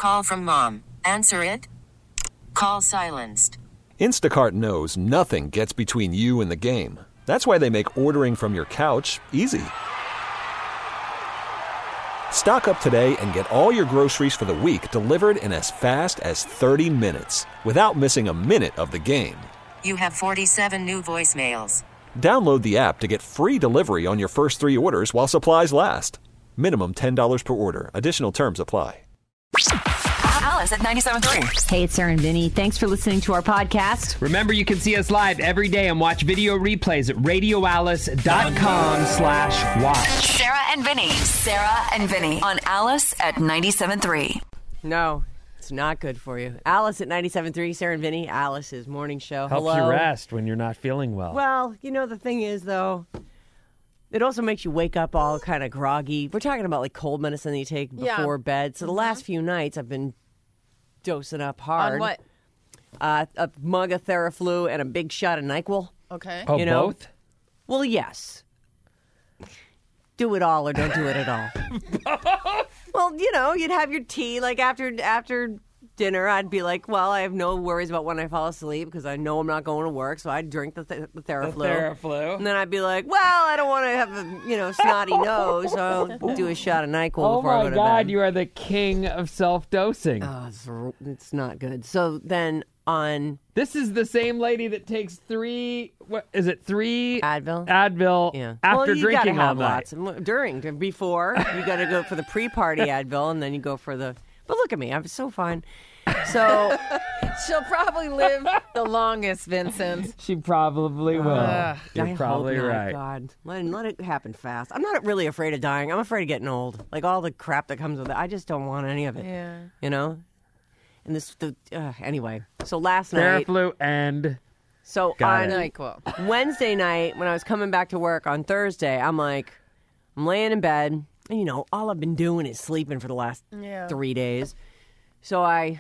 Call from mom. Answer it. Call silenced. Instacart knows nothing gets between you and the game. That's why they make ordering from your couch easy. Stock up today and get all your groceries for the week delivered in as fast as 30 minutes without missing a minute of the game. You have 47 new voicemails. Download the app to get free delivery on your first 3 orders while supplies last. Minimum $10 per order. Additional terms apply. Alice at 97.3. Hey, it's Sarah and Vinny. Thanks for listening to our podcast. Remember, you can see us live every day and watch video replays at radioalice.com/watch. Sarah and Vinny. Sarah and Vinny on Alice at 97.3. No, it's not good for you. Alice at 97.3, Sarah and Vinny, Alice's morning show. Helps Hello. you rest when you're not feeling well. Well, you know, the thing is, though, it also makes you wake up all kind of groggy. We're talking about, like, cold medicine that you take before bed. So the last few nights, I've been dosing up hard. On what? A mug of Theraflu and a big shot of NyQuil. Okay. Oh, you know? both? Well, yes. Do it all or don't do it at all. Well, you know, you'd have your tea like after dinner. I'd be like, well, I have no worries about when I fall asleep because I know I'm not going to work, so I'd drink the Theraflu. And then I'd be like, well, I don't want to have a snotty nose, so I'll do a shot of NyQuil before I go to bed. Oh my God, you are the king of self-dosing. Oh, it's not good. So then on... This is the same lady that takes 3 Advil? Advil after you drinking gotta have all night. Before, you got to go for the pre-party Advil, and then you go for the... But look at me, I'm so fine. So... She'll probably live the longest, Vincent. She probably will. You're probably hope not, right. God, let it happen fast. I'm not really afraid of dying. I'm afraid of getting old. Like all the crap that comes with it. I just don't want any of it. Yeah. You know? And anyway. So last night... Theraflu and... So Got on NyQuil. Wednesday night, when I was coming back to work on Thursday, I'm laying in bed, and all I've been doing is sleeping for the last 3 days. So I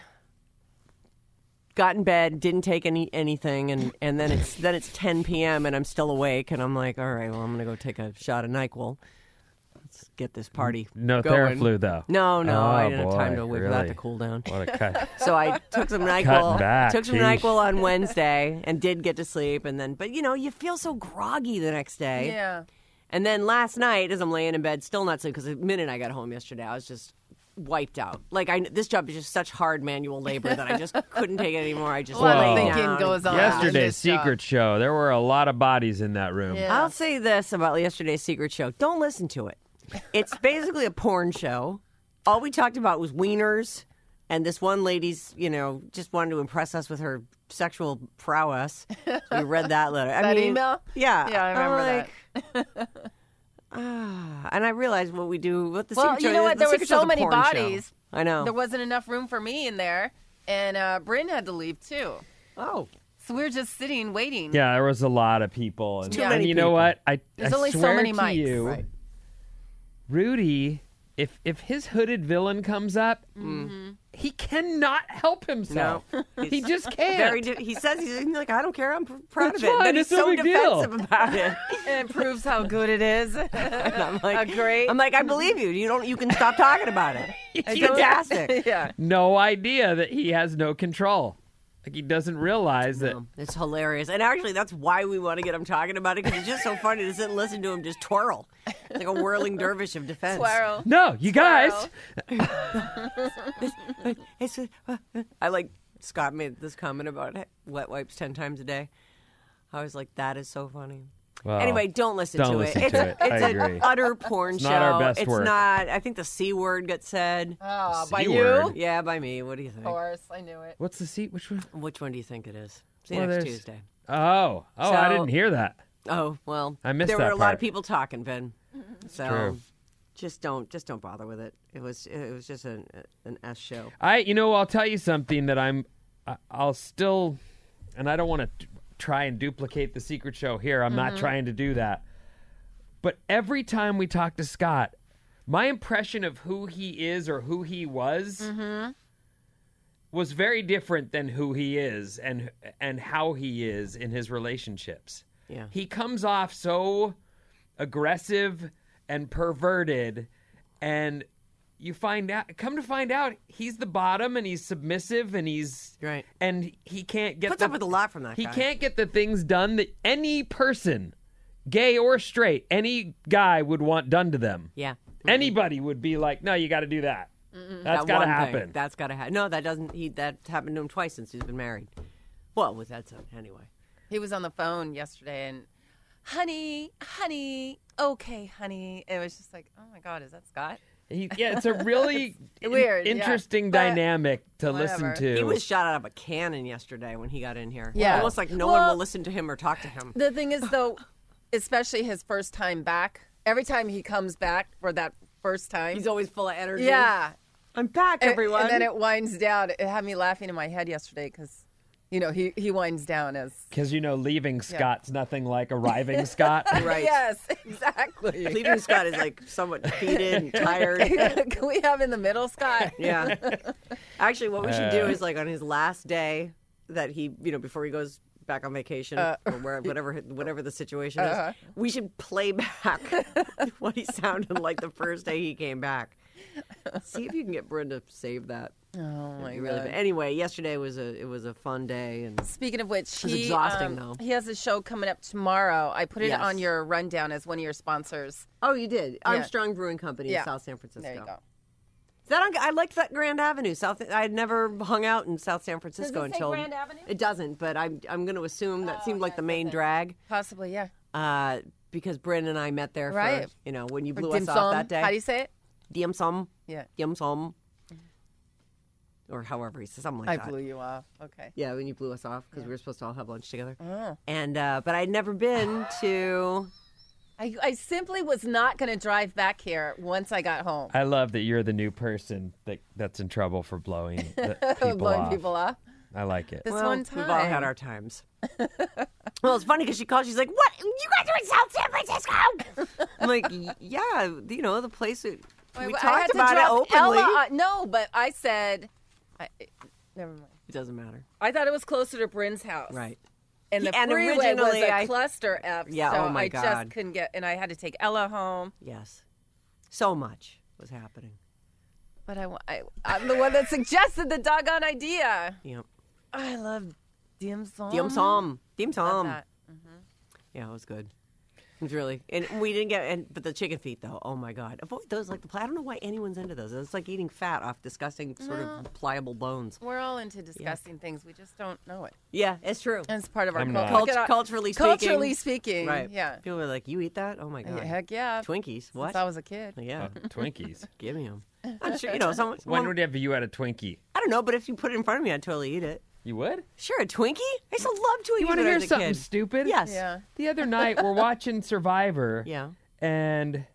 got in bed, didn't take anything, and then it's 10 p.m. and I'm still awake, and I'm like, all right, well, I'm gonna go take a shot of NyQuil. Let's get this party No going. Theraflu, though. No, I didn't have boy, time to wait for that really? to cool down. What a cut. So I took some Cutting NyQuil. back, Took some geez. NyQuil on Wednesday and did get to sleep, but you feel so groggy the next day. Yeah. And then last night, as I'm laying in bed, still not sleeping, because the minute I got home yesterday, I was just wiped out. Like, this job is just such hard manual labor that I just couldn't take it anymore. I just A lot of lay thinking down. goes on. Yesterday's secret show, there were a lot of bodies in that room. Yeah. I'll say this about yesterday's secret show. Don't listen to it. It's basically a porn show. All we talked about was wieners, and this one lady's, just wanted to impress us with her sexual prowess. So we read that letter. That email? Yeah. Yeah, I remember that. And I realized what the Well, secret show you know what? the There were secret show's so a many porn bodies. show. I know. There wasn't enough room for me in there, and Bryn had to leave too. Oh. So we were just sitting, waiting. Yeah, there was a lot of people. And, too many and you know people. what? I There's only so swear many to mics. you, Right. Rudy, if his hooded villain comes up, he cannot help himself. No. He just can't. He says he's like, I don't care. I'm proud That's of it. fine, But he's it's no so big deal. defensive about it. And it proves how good it is. And I'm like, Great. I'm like, I believe you. You can stop talking about it. It's fantastic. Yeah. No idea that he has no control. Like, he doesn't realize that. It's hilarious. And actually, that's why we want to get him talking about it, because it's just so funny to sit and listen to him just twirl. It's like a whirling dervish of defense. Swirl. No, you guys. I like, Scott made this comment about wet wipes 10 times a day. I was like, that is so funny. Well, Anyway, don't listen don't to listen it. to it. I It's agree. an utter porn It's show. not our best it's work. not. I think the C word gets said. Oh, by C-word. you? Yeah, by me. What do you think? Of course, I knew it. What's the seat? Which one? Which one do you think it is? See you Well, next there's- Tuesday. Oh, I So- didn't hear that. Oh, well. I missed there that were a lot part. of people talking, Vin. So True. just don't bother with it. It was just an S show. I'll tell you something that I'll still, and I don't want to try and duplicate the secret show here. I'm not trying to do that. But every time we talk to Scott, my impression of who he is or who he was was very different than who he is and how he is in his relationships. Yeah. He comes off so aggressive and perverted, and you find out he's the bottom and he's submissive and he's Right. and he can't get Puts up with a lot from that he guy. can't get the things done that any person, gay or straight, any guy would want done to them. Yeah. Anybody would be like, no, you got to do that. That's That got to one thing. happen. That's got to happen. No, that doesn't. That's happened to him twice since he's been married. Well, with that son, anyway. He was on the phone yesterday and, honey, okay, honey. It was just like, oh my God, is that Scott? It's a really Weird, yeah. interesting But dynamic to whatever. listen to. He was shot out of a cannon yesterday when he got in here. Yeah. Almost like no one will listen to him or talk to him. The thing is, though, especially his first time back, every time he comes back for that first time, He's always full of energy. yeah. I'm back, everyone. And then it winds down. It had me laughing in my head yesterday because, he winds down as. Because, leaving Scott's nothing like arriving Scott. Right. Yes, exactly. Leaving Scott is like somewhat defeated and tired. Can we have in the middle, Scott? Yeah. Actually, what we should do is like on his last day that he, before he goes back on vacation or whatever the situation is, we should play back what he sounded like the first day he came back. See if you can get Brenda to save that. Oh my Really, God. but anyway, yesterday was a fun day and Speaking of which, was exhausting, though. He has a show coming up tomorrow. I put it Yes. on your rundown as one of your sponsors. oh, you did Armstrong Brewing Company Yeah. in South San Francisco. There you go. Is that on, I liked that Grand Avenue. I had never hung out in South San Francisco Does it say until Grand Avenue? It doesn't, but I'm going to assume that seemed like the main drag. Possibly, yeah. Because Bryn and I met there Right. for, when you For blew us dim off sum. that day. How do you say it? Dim sum. Yeah. Dim sum. Or however he said, something I like that. blew you off. Okay. Yeah, when you blew us off because we were supposed to all have lunch together. Oh. And but I'd never been to. I simply was not going to drive back here once I got home. I love that you're the new person that's in trouble for blowing people Blowing off. people off. I like it. This Well, one time. we've all had our times. Well, it's funny because she called. She's like, "What? You guys are in South San Francisco?" I'm like, "Yeah, the place that we I had talked to about it drop openly." Ella, no, but I said, never mind. It doesn't matter, I thought it was closer to Bryn's house. right? And the And freeway was originally a I- cluster F. Yeah, so oh my I God. just couldn't get, and I had to take Ella home. Yes, so much was happening. But I'm the one that suggested the doggone idea. Yep. I love dim sum. Dim sum, dim Love sum. that. Yeah, it was good. It was really, and we didn't get, but the chicken feet though. Oh my God, avoid those. Like I don't know why anyone's into those. It's like eating fat off disgusting sort of pliable bones. We're all into discussing things. We just don't know it. Yeah, it's true. And it's part of our I'm culture. not. Look at our- Culturally speaking. Culturally speaking. Right. Yeah. People are like, you eat that? Oh my God. Heck yeah. Twinkies. What? Since I was a kid. Yeah. Twinkies. Give me them. I'm sure, someone. When would have you had a Twinkie? I don't know, but if you put it in front of me, I'd totally eat it. You would? Sure, a Twinkie? I used to love Twinkies You want when to I hear was a something kid. stupid? Yes. Yeah. The other night, we're watching Survivor. Yeah. And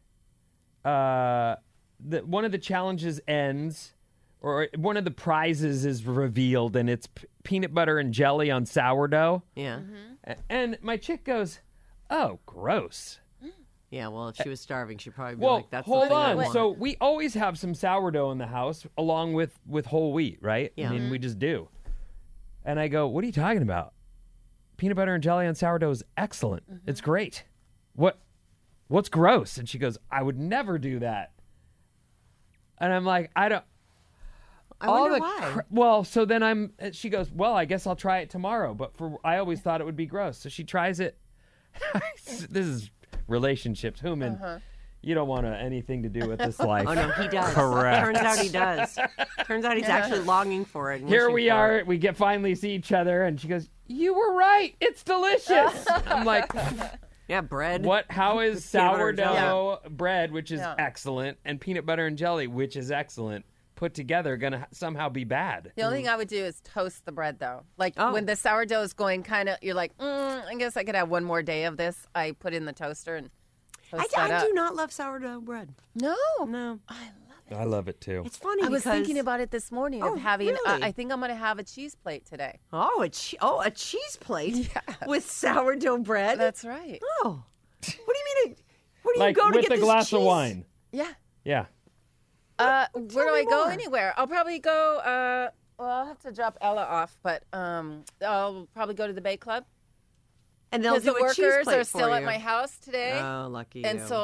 one of the challenges ends, or one of the prizes is revealed, and it's peanut butter and jelly on sourdough. Yeah. And my chick goes, "Oh, gross." Yeah, well, if she was starving, she'd probably be Well, like, that's the hold thing I on. want. So we always have some sourdough in the house, along with whole wheat, right? Yeah. I mean, we just do. And I go, "What are you talking about? Peanut butter and jelly on sourdough is excellent. It's great. What's gross?" And she goes, "I would never do that." And I'm like, I don't. I wonder why. Well, so then she goes, "Well, I guess I'll try it tomorrow." But I always thought it would be gross. So she tries it. This is relationships. Human, you don't want anything to do with this life. Oh, no, he does. Correct. Turns out he does. Turns out he's actually longing for it. and Here wishing we for are. it. We finally see each other, and she goes, "You were right. It's delicious." I'm like, Yeah, bread. "What? How is Peanut butter and sourdough bread, which is Yeah. excellent, and peanut butter and jelly, which is excellent, put together, gonna somehow be bad?" The only thing I would do is toast the bread, though. Like Oh. when the sourdough is going kind of, you're like, I guess I could have one more day of this. I put it in the toaster and toast that I up. do not love sourdough bread. No. No. I love it too. It's funny I was because- thinking about it this morning Oh, of having, really? I think I'm going to have a cheese plate today. Oh, a cheese plate with sourdough bread? That's right. Oh. What do you mean? Where do you Like go to with get a this glass of cheese? wine. Yeah. Yeah. Where do me I go more. anywhere? I'll probably go, well, I'll have to drop Ella off, but I'll probably go to the Bay Club. And they'll Because do the a cheese workers plate are still for at you. my house today. Oh, lucky and you. so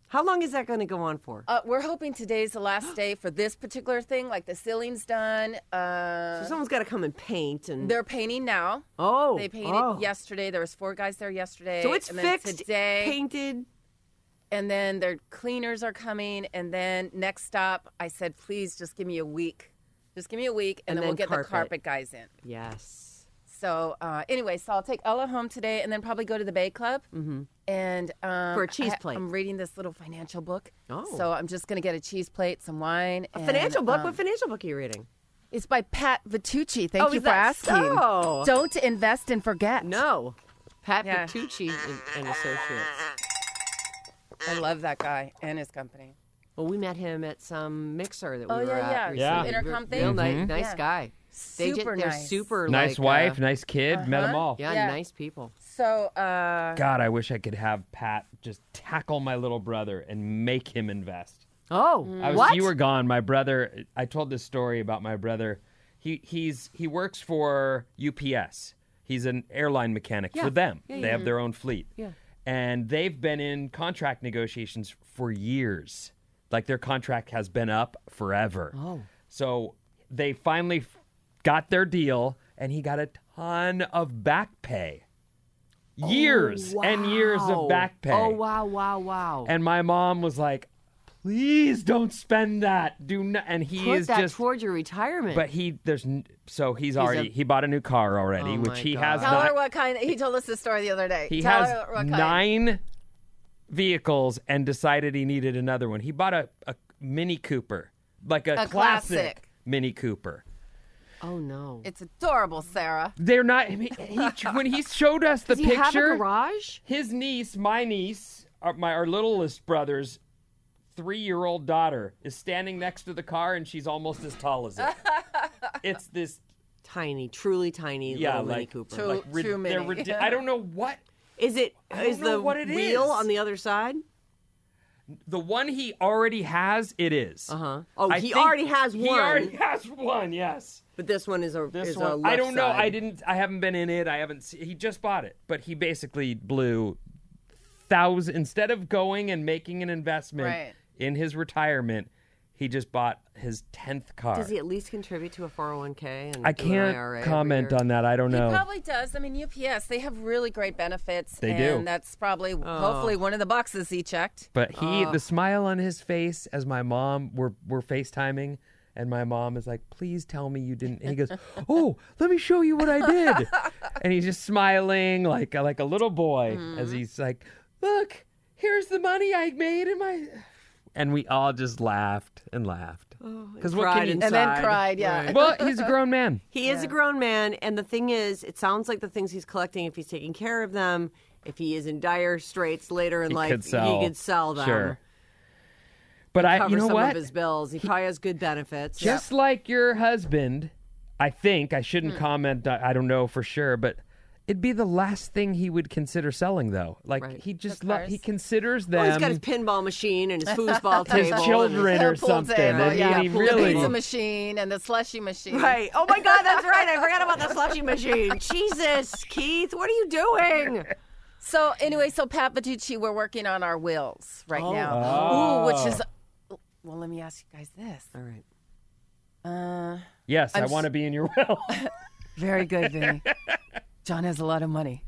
How long is that going to go on for? We're hoping today's the last day for this particular thing. Like the ceiling's done. So someone's got to come and paint. And They're painting now. Oh. They painted yesterday. There was 4 guys there yesterday. So it's and fixed, then today, painted. and then their cleaners are coming. And then next stop, I said, please just give me a week. Just give me a week, and then we'll get the carpet guys in. Yes. So anyway, so I'll take Ella home today and then probably go to the Bay Club. Mm-hmm. And for a cheese plate. I'm reading this little financial book. Oh. So I'm just going to get a cheese plate, some wine. A financial book? What financial bok are you reading? It's by Pat Vitucci. Thank you is for that asking. so? Don't invest and forget. No. Pat Yeah. Vitucci and Associates. I love that guy and his company. Well, we met him at some mixer that we Oh, were yeah, at yeah. recently. Intercom Real thing? nice Yeah. guy. They're Nice. super Nice like, wife, nice kid. Met them all. Yeah, Yeah. nice people. So, God, I wish I could have Pat just tackle my little brother and make him invest. Oh, Mm. You were gone. My brother. I told this story about my brother. He works for UPS. He's an airline mechanic for them. They have their own fleet. Yeah. And they've been in contract negotiations for years. Like their contract has been up forever. Oh. So they finally got their deal, and he got a ton of back pay. Years and years of back pay. Oh, wow. And my mom was like, please don't spend that. Do not. And he Put is that just towards your retirement. But he bought a new car already, Oh which my he God. has tell her not. what kind. He told us the story the other day. He tell has her what kind. 9 vehicles and decided he needed another one. He bought a Mini Cooper, like a classic. Mini Cooper. oh no. It's adorable, Sarah. They're not. When he showed us the Does he have a picture, garage? his niece, my niece, our littlest brother's 3-year-old daughter is standing next to the car, and she's almost as tall as it. It's this Tiny, truly tiny yeah, little Mini like Cooper. True. they're mini. I don't know what Is it? I don't Is know the what it wheel is. on the other side? the one he already has. It is. Oh, I he think already has one. He already has one. Yes. But this one is a This is one, a I left don't know. side. I haven't been in it. I haven't. He just bought it, but he basically blew instead of going and making an investment Right. in his retirement. He just bought his 10th car. Does he at least contribute to a 401k? And I do an can't IRA comment every year? on that. I don't He know. probably does. I mean, UPS, they have really great benefits. They and do. that's probably, hopefully, one of the boxes he checked. But the smile on his face as my mom, we're FaceTiming, and my mom is like, please tell me you didn't. And he goes, oh, let me show you what I did. And he's just smiling like a little boy as he's like, look, here's the money I made in my. And we all just laughed and laughed. Because what can cried you? inside. And then cried, yeah. Right. Well, he's a grown man. He is a grown man, and the thing is, it sounds like the things he's collecting, if he's taking care of them, if he is in dire straits later in life, he could sell them. Sure. But Cover you know some what? of his bills. He probably has good benefits. Just like your husband, I think, I shouldn't comment, I don't know for sure, but it'd be the last thing he would consider selling, though. Like, Right. he just, The cars. he considers them Well, he's got his pinball machine and his foosball his table. children or Pool something. table, and yeah. he The really... pizza machine and the slushy machine. Right. Oh my God, that's right. I forgot about the slushy machine. Jesus, Keith, what are you doing? So anyway, so Pat Vitucci, we're working on our wills right now. Oh. Ooh, which is, well, let me ask you guys this. All right. Yes, I want to be in your will. Very good, Vinny. John has a lot of money.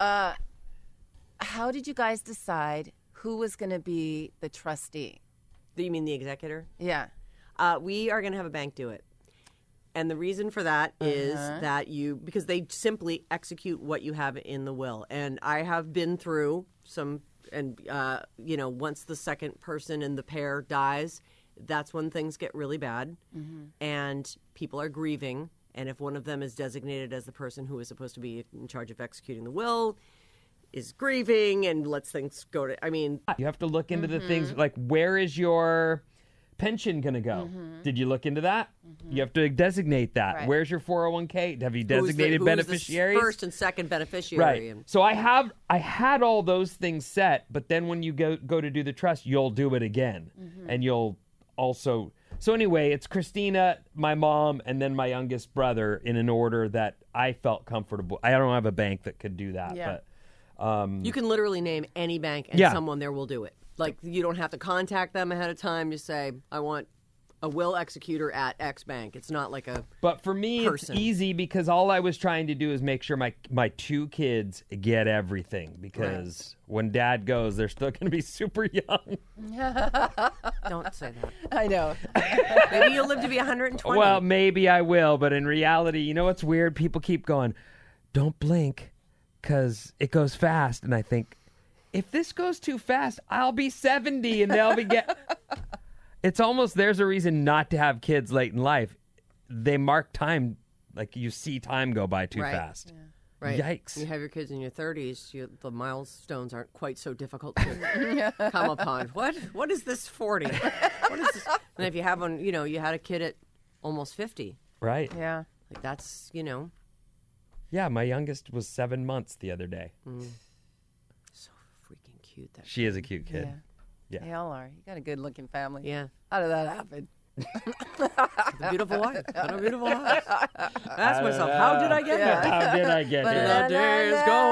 How did you guys decide who was going to be the trustee? Do you mean the executor? Yeah. We are going to have a bank do it. And the reason for that is that because they simply execute what you have in the will. And I have been through some, and, once the second person in the pair dies, that's when things get really bad. And people are grieving. And if one of them is designated as the person who is supposed to be in charge of executing the will, is grieving and lets things go to, You have to look into the things like, where is your pension going to go? Did you look into that? You have to designate that. Right. Where's your 401k? Have you who's the- designated who's beneficiaries? The first and second beneficiary. Right. And, So I had all those things set, but then when you go to do the trust, you'll do it again. And you'll also. So anyway, it's Christina, my mom, and then my youngest brother in an order that I felt comfortable. I don't have a bank that could do that, Yeah. but you can literally name any bank and Yeah. someone there will do it. Like, you don't have to contact them ahead of time. You say, I want a will executor at X bank. It's not like a But for me, person. It's easy because all I was trying to do is make sure my 2 kids get everything. Because when Dad goes, they're still going to be super young. Don't say that. I know. Maybe you'll live to be 120. Well, maybe I will, but in reality, you know what's weird? People keep going, don't blink because it goes fast. And I think, if this goes too fast, I'll be 70 and they'll be It's almost, there's a reason not to have kids late in life. They mark time, like you see time go by too fast. Yeah. Right. Yikes. You have your kids in your 30s, the milestones aren't quite so difficult to come upon. What is this 40? What is this? And if you have one, you had a kid at almost 50. Right. Yeah. Like, that's, Yeah, my youngest was 7 months the other day. So freaking cute. She is a cute kid. Yeah. They all are. You got a good-looking family. Yeah. How did that happen? A beautiful wife. What a beautiful wife. I ask myself, how did I get here? How did I get here? The days go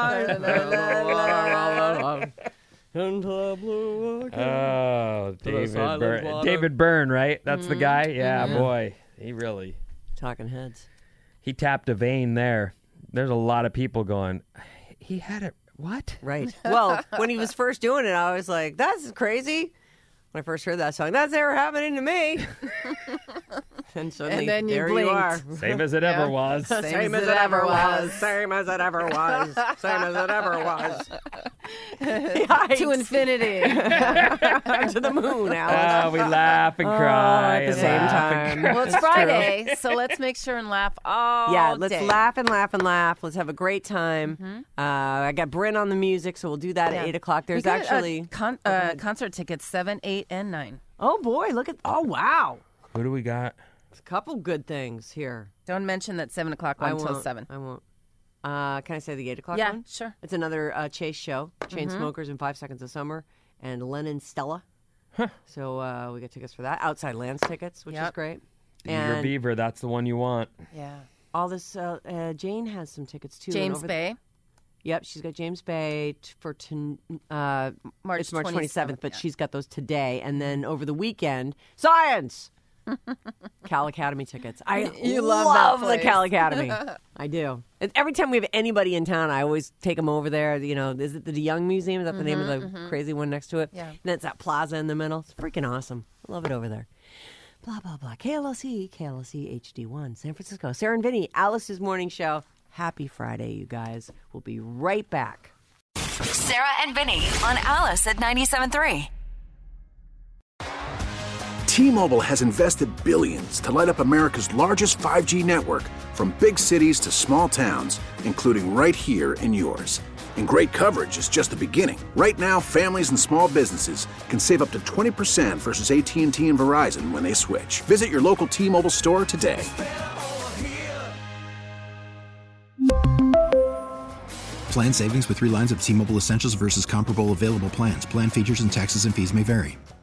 by. Into the blue. Oh, David Byrne. David Byrne, right? That's the guy? Yeah, boy. He really... Talking heads. He tapped a vein there. There's a lot of people going, he had it. What? Right. Well, when he was first doing it, I was like, that's crazy. When I first heard that song, that's never happening to me. And suddenly, and then you there blinked. you are. Same as it ever was. Same as it ever was. Same as it ever was. Same as it ever was. To infinity. To the moon, Alice. We laugh and cry. At the same time. Well, it's Friday, so let's make sure and laugh all let's day. laugh and laugh and laugh. Let's have a great time. I got Bryn on the music, so we'll do that at 8 o'clock. There's actually concert tickets 7, 8, and 9. Oh boy, look at wow. Who do we got? A couple good things here. Don't mention that 7 o'clock one until 7. I won't. Can I say the 8 o'clock Yeah, one? sure. It's another Chase show, Chainsmokers in 5 Seconds of Summer, and Lennon Stella. So we get tickets for that. Outside Lands tickets, which is great. Eager Beaver, that's the one you want. Yeah. All this, Jane has some tickets too. James Bay. Yep, she's got James Bay for March it's March 27th, but yeah. she's got those today. And then over the weekend, Science! Cal Academy tickets. You love that the place. Cal Academy. I do. And every time we have anybody in town, I always take them over there. Is it the DeYoung Museum? Is that the name of the crazy one next to it? Yeah. And it's that plaza in the middle. It's freaking awesome. I love it over there. Blah, blah, blah. KLOC HD1, San Francisco. Sarah and Vinny, Alice's morning show. Happy Friday, you guys. We'll be right back. Sarah and Vinny on Alice at 97.3. T-Mobile has invested billions to light up America's largest 5G network, from big cities to small towns, including right here in yours. And great coverage is just the beginning. Right now, families and small businesses can save up to 20% versus AT&T and Verizon when they switch. Visit your local T-Mobile store today. Plan savings with 3 lines of T-Mobile Essentials versus comparable available plans. Plan features and taxes and fees may vary.